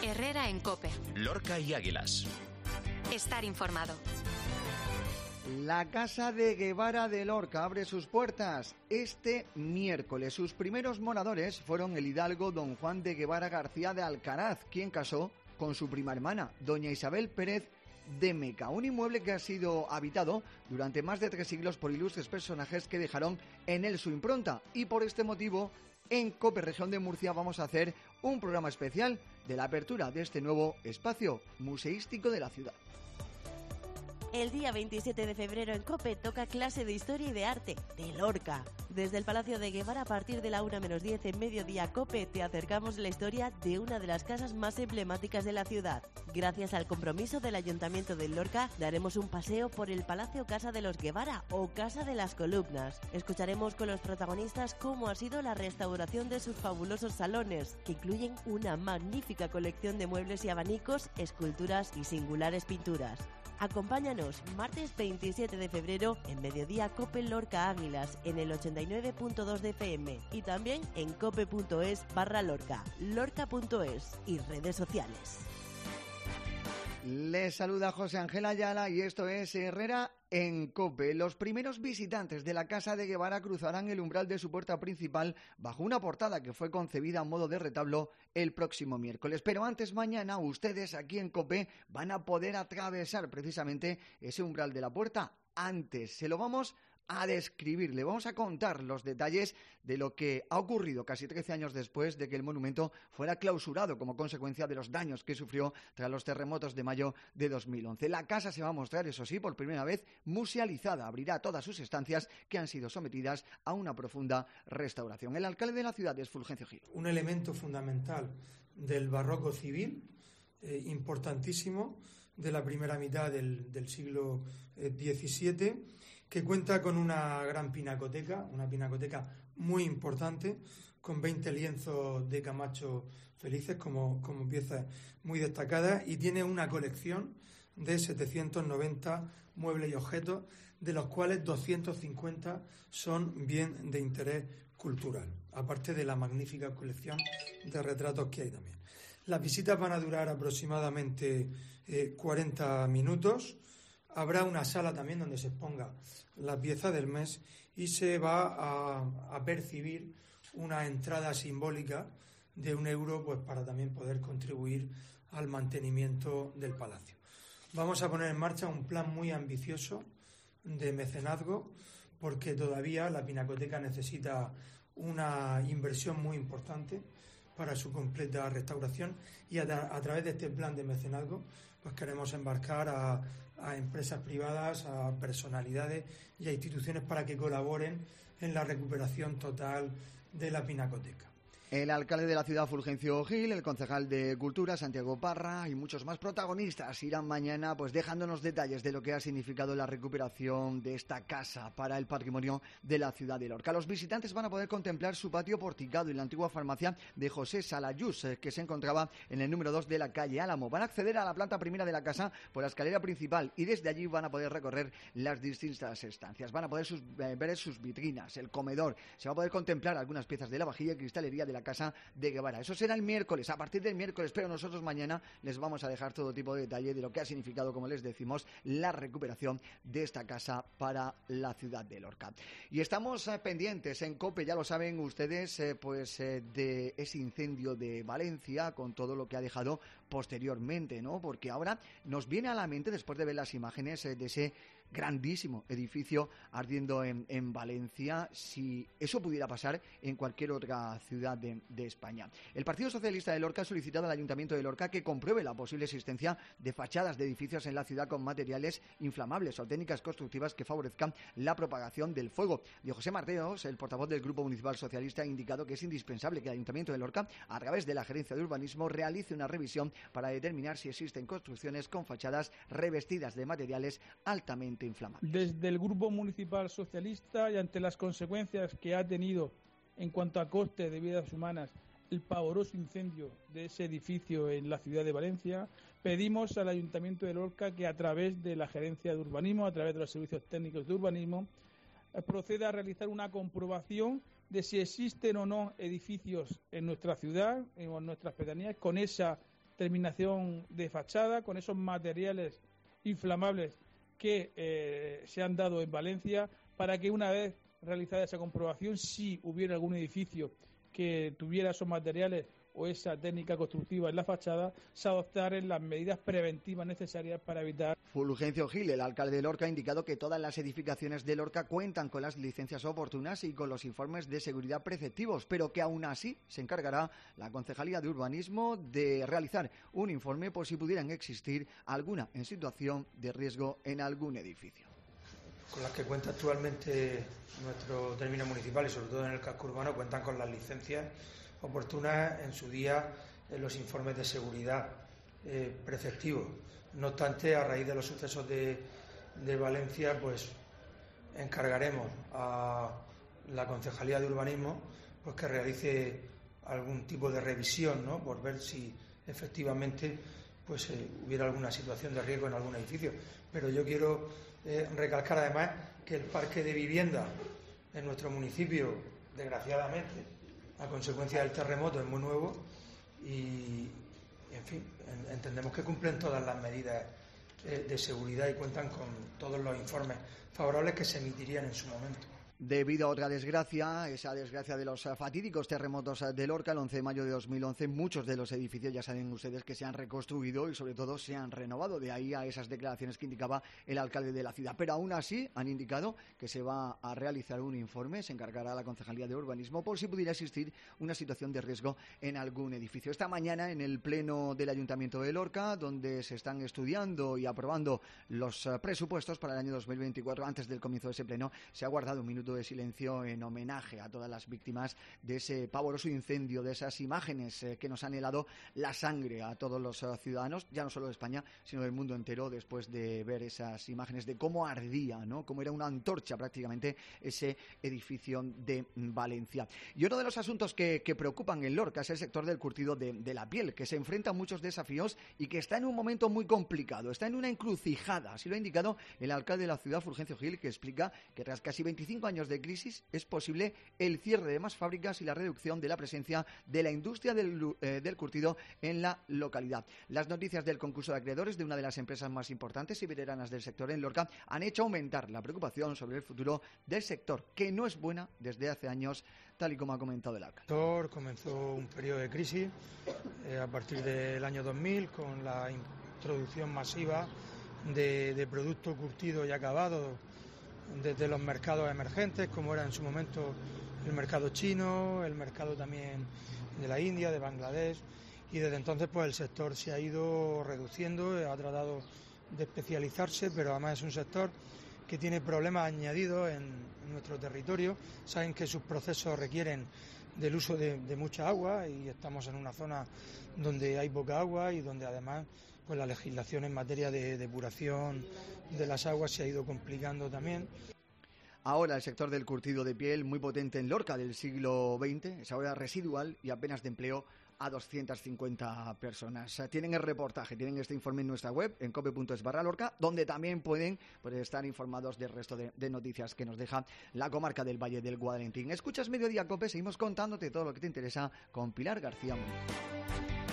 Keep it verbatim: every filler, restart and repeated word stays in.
Herrera en COPE. Lorca y Águilas. Estar informado. La Casa de Guevara de Lorca abre sus puertas este miércoles. Sus primeros moradores fueron el hidalgo don Juan de Guevara García de Alcaraz, quien casó con su prima hermana, doña Isabel Pérez de Meca, un inmueble que ha sido habitado durante más de tres siglos por ilustres personajes que dejaron en él su impronta, y por este motivo en COPE Región de Murcia vamos a hacer un programa especial de la apertura de este nuevo espacio museístico de la ciudad. El día veintisiete de febrero en COPE toca clase de Historia y de Arte de Lorca. Desde el Palacio de Guevara, a partir de la una menos diez en Mediodía COPE, te acercamos la historia de una de las casas más emblemáticas de la ciudad. Gracias al compromiso del Ayuntamiento de Lorca, daremos un paseo por el Palacio Casa de los Guevara o Casa de las Columnas. Escucharemos con los protagonistas cómo ha sido la restauración de sus fabulosos salones, que incluyen una magnífica colección de muebles y abanicos, esculturas y singulares pinturas. Acompáñanos martes veintisiete de febrero en Mediodía COPE Lorca Águilas en el ochenta y nueve punto dos de F M y también en cope.es barra Lorca, lorca.es y redes sociales. Les saluda José Ángel Ayala y esto es Herrera en COPE. Los primeros visitantes de la Casa de Guevara cruzarán el umbral de su puerta principal bajo una portada que fue concebida a modo de retablo el próximo miércoles. Pero antes, mañana, ustedes aquí en COPE van a poder atravesar precisamente ese umbral de la puerta. Antes, se lo vamos a describir, le vamos a contar los detalles de lo que ha ocurrido casi trece años después de que el monumento fuera clausurado como consecuencia de los daños que sufrió tras los terremotos de mayo de dos mil once. La casa se va a mostrar, eso sí, por primera vez musealizada, abrirá todas sus estancias que han sido sometidas a una profunda restauración. El alcalde de la ciudad es Fulgencio Gil. Un elemento fundamental del barroco civil, eh, importantísimo, de la primera mitad del, del siglo diecisiete, que cuenta con una gran pinacoteca, una pinacoteca muy importante, con veinte lienzos de Camacho Felices como, como piezas muy destacadas, y tiene una colección de setecientos noventa muebles y objetos, de los cuales doscientos cincuenta son bien de interés cultural, aparte de la magnífica colección de retratos que hay también. Las visitas van a durar aproximadamente eh, cuarenta minutos. Habrá una sala también donde se exponga la pieza del mes y se va a, a percibir una entrada simbólica de un euro, pues para también poder contribuir al mantenimiento del palacio. Vamos a poner en marcha un plan muy ambicioso de mecenazgo, porque todavía la pinacoteca necesita una inversión muy importante para su completa restauración, y a, a través de este plan de mecenazgo pues queremos embarcar a, a empresas privadas, a personalidades y a instituciones para que colaboren en la recuperación total de la pinacoteca. El alcalde de la ciudad, Fulgencio Gil, el concejal de Cultura, Santiago Parra, y muchos más protagonistas irán mañana pues dejándonos detalles de lo que ha significado la recuperación de esta casa para el patrimonio de la ciudad de Lorca. Los visitantes van a poder contemplar su patio porticado y la antigua farmacia de José Salayús, que se encontraba en el número dos de la calle Álamo. Van a acceder a la planta primera de la casa por la escalera principal y desde allí van a poder recorrer las distintas estancias. Van a poder sus, eh, ver sus vitrinas, el comedor, se va a poder contemplar algunas piezas de la vajilla y cristalería de la Casa de Guevara. Eso será el miércoles, a partir del miércoles, pero nosotros mañana les vamos a dejar todo tipo de detalle de lo que ha significado, como les decimos, la recuperación de esta casa para la ciudad de Lorca. Y estamos eh, pendientes en COPE, ya lo saben ustedes, eh, pues eh, de ese incendio de Valencia, con todo lo que ha dejado posteriormente, ¿no? Porque ahora nos viene a la mente, después de ver las imágenes eh, de ese grandísimo edificio ardiendo en, en Valencia, si eso pudiera pasar en cualquier otra ciudad de, de España. El Partido Socialista de Lorca ha solicitado al Ayuntamiento de Lorca que compruebe la posible existencia de fachadas de edificios en la ciudad con materiales inflamables o técnicas constructivas que favorezcan la propagación del fuego. Diego José Marteos, el portavoz del Grupo Municipal Socialista, ha indicado que es indispensable que el Ayuntamiento de Lorca, a través de la Gerencia de Urbanismo, realice una revisión para determinar si existen construcciones con fachadas revestidas de materiales altamente inflamables. Desde el Grupo Municipal Socialista, y ante las consecuencias que ha tenido en cuanto a coste de vidas humanas el pavoroso incendio de ese edificio en la ciudad de Valencia, pedimos al Ayuntamiento de Lorca que, a través de la Gerencia de Urbanismo, a través de los servicios técnicos de urbanismo, proceda a realizar una comprobación de si existen o no edificios en nuestra ciudad o en nuestras pedanías con esa terminación de fachada con esos materiales inflamables que eh, se han dado en Valencia, para que una vez realizada esa comprobación, si hubiera algún edificio que tuviera esos materiales o esa técnica constructiva en la fachada, se adoptaran las medidas preventivas necesarias para evitar. Fulgencio Gil, el alcalde de Lorca, ha indicado que todas las edificaciones de Lorca cuentan con las licencias oportunas y con los informes de seguridad preceptivos, pero que aún así se encargará la Concejalía de Urbanismo de realizar un informe por si pudieran existir alguna en situación de riesgo en algún edificio. Con las que cuenta actualmente nuestro término municipal y sobre todo en el casco urbano, cuentan con las licencias oportunas en su día en los informes de seguridad eh, preceptivos. No obstante, a raíz de los sucesos de, de Valencia, pues encargaremos a la Concejalía de Urbanismo pues que realice algún tipo de revisión, ¿no?, por ver si efectivamente pues eh, hubiera alguna situación de riesgo en algún edificio. Pero yo quiero eh, recalcar además que el parque de vivienda en nuestro municipio, desgraciadamente, a consecuencia del terremoto, es muy nuevo y, en fin, en, entendemos que cumplen todas las medidas eh, de seguridad y cuentan con todos los informes favorables que se emitirían en su momento. Debido a otra desgracia, esa desgracia de los fatídicos terremotos de Lorca, el once de mayo de dos mil once, muchos de los edificios, ya saben ustedes, que se han reconstruido y sobre todo se han renovado. De ahí a esas declaraciones que indicaba el alcalde de la ciudad. Pero aún así han indicado que se va a realizar un informe, se encargará la Concejalía de Urbanismo por si pudiera existir una situación de riesgo en algún edificio. Esta mañana en el pleno del Ayuntamiento de Lorca, donde se están estudiando y aprobando los presupuestos para el año dos mil veinticuatro, antes del comienzo de ese pleno, se ha guardado un minuto de silencio en homenaje a todas las víctimas de ese pavoroso incendio, de esas imágenes eh, que nos han helado la sangre a todos los uh, ciudadanos, ya no solo de España, sino del mundo entero, después de ver esas imágenes de cómo ardía, ¿no?, cómo era una antorcha prácticamente ese edificio de Valencia. Y uno de los asuntos que, que preocupan en Lorca es el sector del curtido de, de la piel, que se enfrenta a muchos desafíos y que está en un momento muy complicado, está en una encrucijada. Así lo ha indicado el alcalde de la ciudad, Fulgencio Gil, que explica que tras casi veinticinco años de crisis es posible el cierre de más fábricas y la reducción de la presencia de la industria del, eh, del curtido en la localidad. Las noticias del concurso de acreedores de una de las empresas más importantes y veteranas del sector en Lorca han hecho aumentar la preocupación sobre el futuro del sector, que no es buena desde hace años, tal y como ha comentado el alcalde. El sector comenzó un periodo de crisis eh, a partir del año dos mil con la introducción masiva de, de productos curtidos y acabados desde los mercados emergentes, como era en su momento el mercado chino, el mercado también de la India, de Bangladesh, y desde entonces pues el sector se ha ido reduciendo, ha tratado de especializarse, pero además es un sector que tiene problemas añadidos en, en nuestro territorio. Saben que sus procesos requieren del uso de, de mucha agua y estamos en una zona donde hay poca agua y donde además pues la legislación en materia de depuración de las aguas se ha ido complicando también. Ahora el sector del curtido de piel, muy potente en Lorca del siglo veinte, es ahora residual y apenas de empleo a doscientas cincuenta personas. Tienen el reportaje, tienen este informe en nuestra web, en cope punto es barra Lorca, donde también pueden pues, estar informados del resto de, de noticias que nos deja la comarca del Valle del Guadalentín. Escuchas Mediodía Cope, seguimos contándote todo lo que te interesa con Pilar García Muñoz.